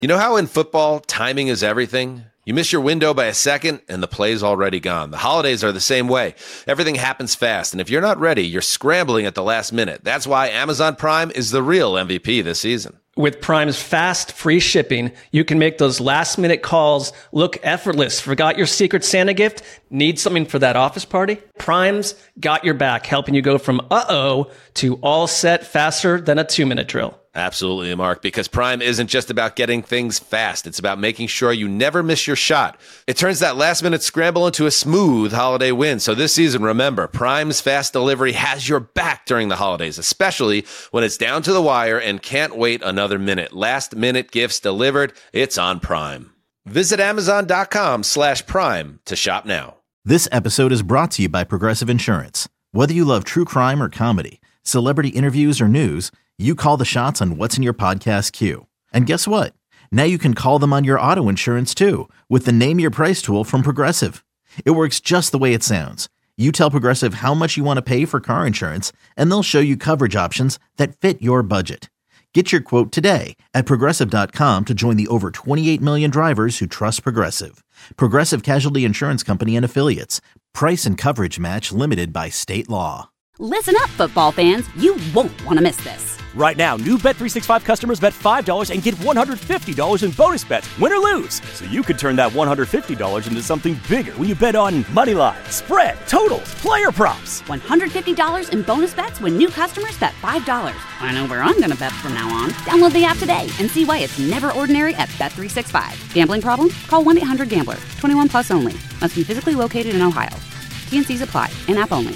You know how in football, timing is everything? You miss your window by a second, and the play's already gone. The holidays are the same way. Everything happens fast, and if you're not ready, you're scrambling at the last minute. That's why Amazon Prime is the real MVP this season. With Prime's fast, free shipping, you can make those last-minute calls look effortless. Forgot your Secret Santa gift? Need something for that office party? Prime's got your back, helping you go from uh-oh to all set faster than a 2-minute drill. Absolutely, Mark, because Prime isn't just about getting things fast. It's about making sure you never miss your shot. It turns that last-minute scramble into a smooth holiday win. So this season, remember, Prime's fast delivery has your back during the holidays, especially when it's down to the wire and can't wait another minute. Last-minute gifts delivered. It's on Prime. Visit Amazon.com/Prime to shop now. This episode is brought to you by Progressive Insurance. Whether you love true crime or comedy, celebrity interviews or news, you call the shots on what's in your podcast queue. And guess what? Now you can call them on your auto insurance too with the Name Your Price tool from Progressive. It works just the way it sounds. You tell Progressive how much you want to pay for car insurance, and they'll show you coverage options that fit your budget. Get your quote today at Progressive.com to join the over 28 million drivers who trust Progressive. Progressive Casualty Insurance Company and Affiliates. Price and coverage match limited by state law. Listen up, football fans. You won't want to miss this. Right now, new Bet365 customers bet $5 and get $150 in bonus bets, win or lose. So you could turn that $150 into something bigger when you bet on money line, spread, totals, player props. $150 in bonus bets when new customers bet $5. I know where I'm going to bet from now on. Download the app today and see why it's never ordinary at Bet365. Gambling problem? Call 1-800-GAMBLER. 21 plus only. Must be physically located in Ohio. T&Cs apply. In-app only.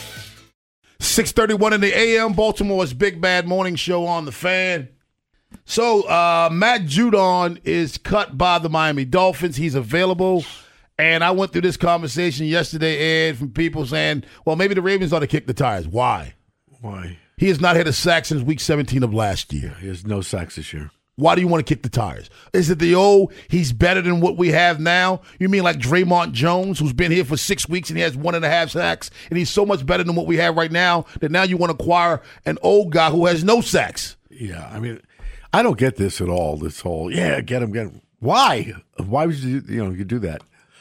6:31 in the a.m. Baltimore's Big Bad Morning Show on the Fan. So Matt Judon is cut by the Miami Dolphins. He's available. And I went through this conversation yesterday, Ed, from people saying, well, maybe the Ravens ought to kick the tires. Why? Why? He has not had a sack since week 17 of last year. He has no sacks this year. Why do you want to kick the tires? Is it he's better than what we have now? You mean like Draymond Jones, who's been here for 6 weeks and he has 1.5 sacks, and he's so much better than what we have right now that now you want to acquire an old guy who has no sacks? Yeah, I mean, I don't get this at all, this whole, get him. Why? Why would you do that?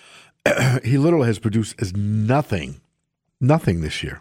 He literally has produced as nothing this year.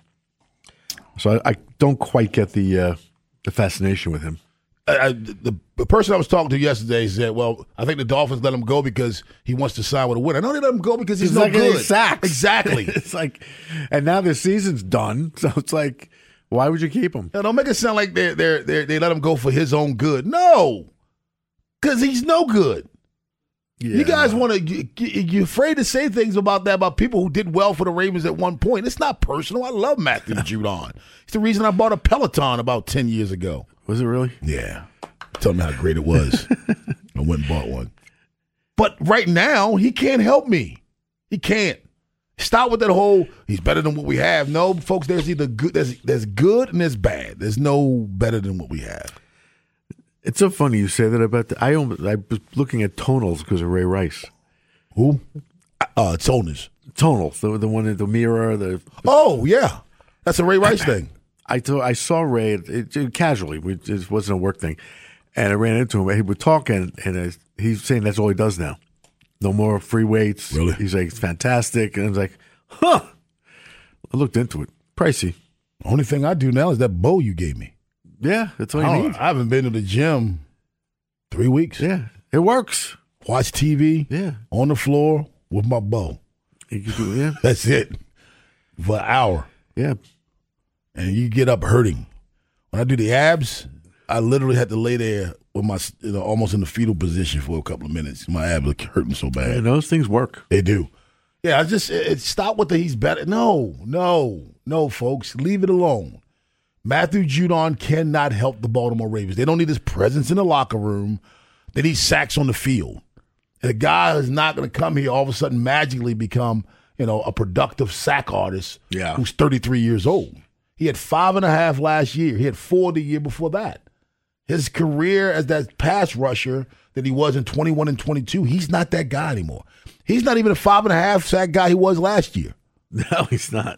So I don't quite get the fascination with him. The person I was talking to yesterday said, well, I think the Dolphins let him go because he wants to sign with a winner. No, they let him go because he's no good. Sacks. Exactly. It's like, and now the season's done, so it's like, why would you keep him? Now, don't make it sound like they let him go for his own good. No, because he's no good. Yeah. You guys want to, you're afraid to say things about that, about people who did well for the Ravens at one point. It's not personal. I love Matthew Judon. It's the reason I bought a Peloton about 10 years ago. Was it really? Yeah. Tell me how great it was. I went and bought one. But right now, he can't help me. He can't. Stop with that whole, he's better than what we have. No, folks, there's either good, there's good and there's bad. There's no better than what we have. It's so funny you say that about I was looking at Tonals because of Ray Rice. Who? Tonals. Tonals, the one in the mirror. Oh, yeah. That's a Ray Rice thing. I saw Ray casually. It wasn't a work thing. And I ran into him. He would talk, and he's saying that's all he does now. No more free weights. Really? He's like, it's fantastic. And I was like, huh. I looked into it. Pricey. The only thing I do now is that bow you gave me. Yeah, that's all you need. I haven't been to the gym 3 weeks. Yeah, it works. Watch TV. Yeah. On the floor with my bow. Yeah. That's it. For an hour. Yeah. And you get up hurting. When I do the abs, I literally had to lay there with my almost in the fetal position for a couple of minutes. My abs are hurting so bad. And those things work. They do. Yeah, I just stop with the he's better. No, folks, leave it alone. Matthew Judon cannot help the Baltimore Ravens. They don't need his presence in the locker room. They need sacks on the field. And a guy is not going to come here all of a sudden magically become, a productive sack artist who's 33 years old. He had 5.5 last year. He had 4 the year before that. His career as that pass rusher that he was in 21 and 22, he's not that guy anymore. He's not even a 5.5 sack guy he was last year. No, he's not.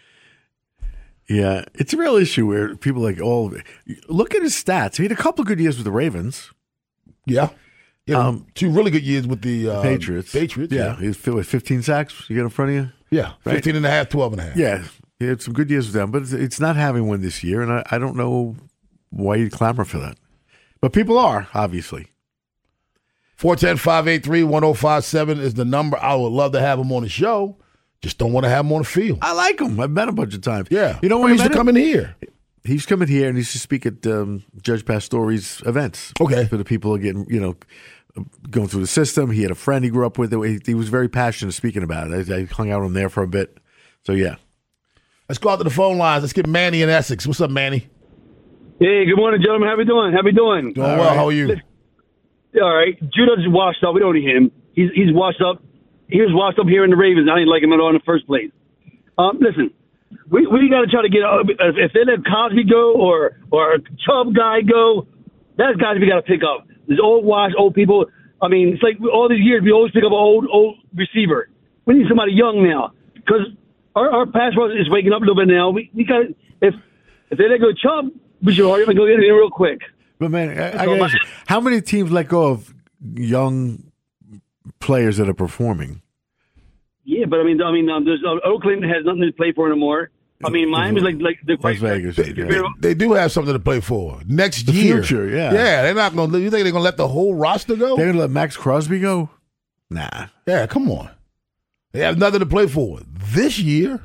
Yeah, it's a real issue where people look at his stats. He had a couple of good years with the Ravens. Yeah. Yeah, 2 really good years with the Patriots. Yeah. He's 15 sacks you got in front of you? Yeah, 15 and a half, 12 and a half. Yeah, he had some good years with them, but it's not having one this year, and I don't know why you clamor for that. But people are, obviously. 410-583-1057 is the number. I would love to have him on the show. Just don't want to have him on the field. I like him. I've met him a bunch of times. Yeah. You know he when used to come in here. He's coming here and he used to speak at Judge Pastore's events. Okay. For the people who are getting, going through the system. He had a friend he grew up with. He was very passionate speaking about it. I hung out on there for a bit. So, yeah. Let's go out to the phone lines. Let's get Manny in Essex. What's up, Manny? Hey, good morning, gentlemen. How we doing? Doing well. Right. How are you? All right. Judah's washed up. We don't need him. He's washed up. He was washed up here in the Ravens. I didn't like him at all in the first place. Listen, we got to try to get if they let Cosby go or a Chubb guy go, that's guys we got to pick up. There's old people. I mean, it's like all these years we always pick up an old receiver. We need somebody young now because our pass rush is waking up a little bit now. We got if they let go Chubb, we should hurry up and go get him real quick. But man, I gotta ask you, how many teams let go of young players that are performing? Yeah, but I mean, there's Oakland has nothing to play for anymore. I mean, Miami's like the Las Vegas. They do have something to play for next the year. Future, yeah. Yeah, they're not going to. You think they're going to let the whole roster go? They're going to let Max Crosby go? Nah. Yeah, come on. They have nothing to play for this year.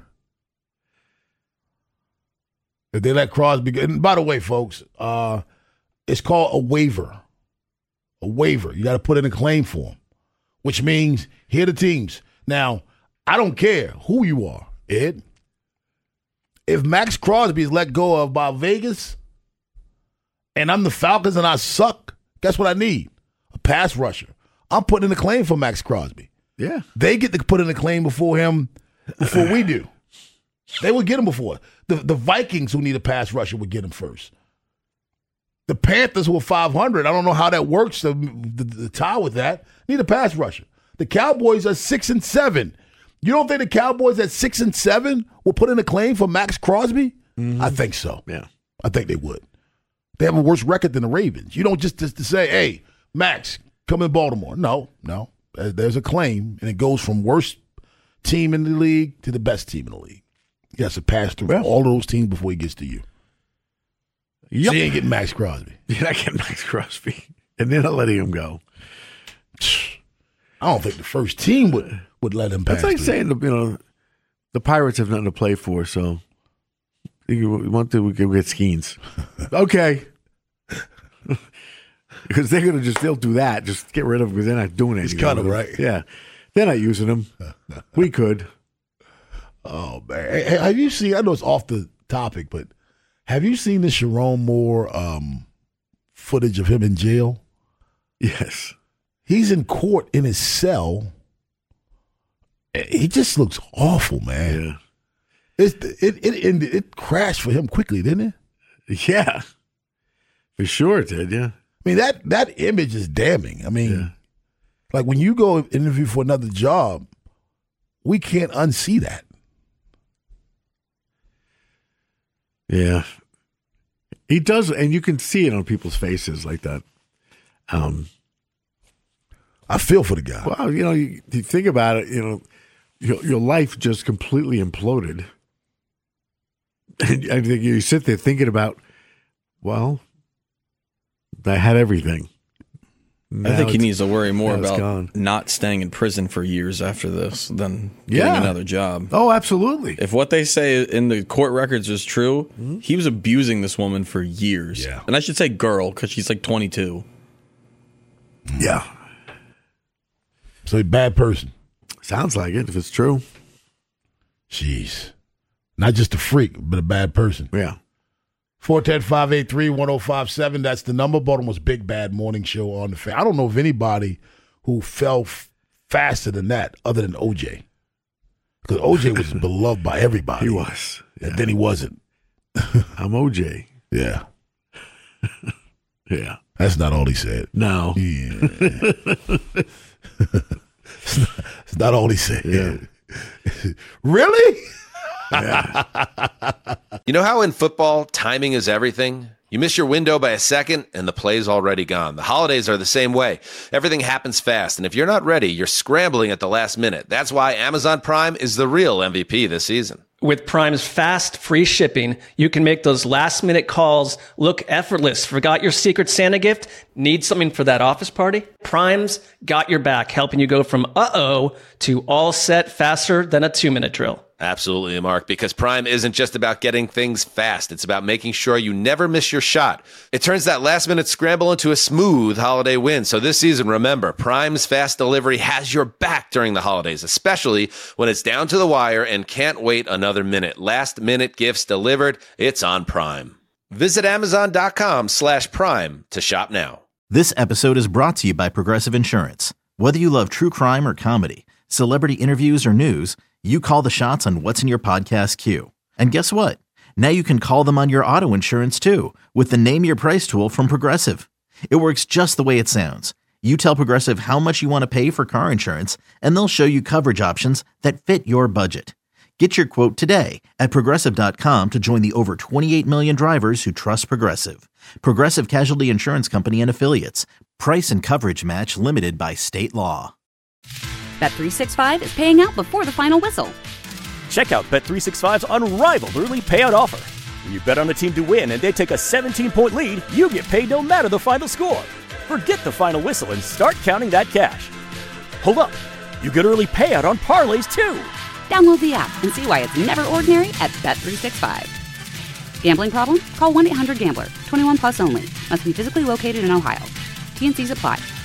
If they let Crosby go, and by the way, folks, it's called a waiver. A waiver. You got to put in a claim for him, which means here are the teams. Now, I don't care who you are, Ed. If Max Crosby is let go of by Vegas and I'm the Falcons and I suck, guess what I need? A pass rusher. I'm putting in a claim for Max Crosby. Yeah. They get to put in a claim before we do. They would get him before. The Vikings, who need a pass rusher, would get him first. The Panthers, who are 500, I don't know how that works, the tie with that, need a pass rusher. The Cowboys are 6-7. You don't think the Cowboys at 6-7 will put in a claim for Max Crosby? Mm-hmm. I think so. Yeah. I think they would. They have a worse record than the Ravens. You don't just to say, hey, Max, come in Baltimore. No. There's a claim, and it goes from worst team in the league to the best team in the league. He has to pass through all of those teams before he gets to you. Yep. So you ain't getting Max Crosby. You're not getting Max Crosby. And they're not letting him go. I don't think the first team would let him pass. That's like through. saying, the Pirates have nothing to play for, so you want to get Skeens. Okay. Because they'll do that. Just get rid of him because they're not doing anything. He's cut him, right? Yeah. They're not using him. We could. Oh, man. Hey, have you seen, I know it's off the topic, but have you seen the Sharon Moore footage of him in jail? Yes. He's in court in his cell. He just looks awful, man. Yeah. It crashed for him quickly, didn't it? Yeah. For sure it did, yeah. I mean, that image is damning. I mean, like when you go interview for another job, we can't unsee that. Yeah. He does, and you can see it on people's faces like that. I feel for the guy. Well, you think about it, your life just completely imploded. And I think you sit there thinking about, well, I had everything. Now I think he needs to worry more about gone. Not staying in prison for years after this than getting another job. Oh, absolutely. If what they say in the court records is true, he was abusing this woman for years. Yeah. And I should say girl because she's like 22. Yeah. So he's a bad person. Sounds like it, if it's true. Jeez. Not just a freak, but a bad person. Yeah. 410-583-1057. That's the number. Baltimore's Big Bad Morning Show on the Fan. I don't know of anybody who fell faster than that other than OJ. Because OJ was beloved by everybody. He was. Yeah. And then he wasn't. I'm OJ. Yeah. Yeah. That's not all he said. No. Yeah. It's not all he said. Yeah. Really? Yeah. You know how in football, timing is everything? You miss your window by a second, and the play's already gone. The holidays are the same way. Everything happens fast, and if you're not ready, you're scrambling at the last minute. That's why Amazon Prime is the real MVP this season. With Prime's fast, free shipping, you can make those last-minute calls look effortless. Forgot your Secret Santa gift? Need something for that office party? Prime's got your back, helping you go from uh-oh to all set faster than a 2-minute drill. Absolutely, Mark, because Prime isn't just about getting things fast. It's about making sure you never miss your shot. It turns that last-minute scramble into a smooth holiday win. So this season, remember, Prime's fast delivery has your back during the holidays, especially when it's down to the wire and can't wait another minute. Last-minute gifts delivered. It's on Prime. Visit Amazon.com/Prime to shop now. This episode is brought to you by Progressive Insurance. Whether you love true crime or comedy, celebrity interviews or news, you call the shots on what's in your podcast queue. And guess what? Now you can call them on your auto insurance too with the Name Your Price tool from Progressive. It works just the way it sounds. You tell Progressive how much you want to pay for car insurance, and they'll show you coverage options that fit your budget. Get your quote today at Progressive.com to join the over 28 million drivers who trust Progressive. Progressive Casualty Insurance Company and Affiliates. Price and coverage match limited by state law. Bet365 is paying out before the final whistle. Check out Bet365's unrivaled early payout offer. When you bet on a team to win and they take a 17-point lead, you get paid no matter the final score. Forget the final whistle and start counting that cash. Hold up. You get early payout on parlays too. Download the app and see why it's never ordinary at Bet365. Gambling problem? Call 1-800-GAMBLER. 21 plus only. Must be physically located in Ohio. T&Cs apply.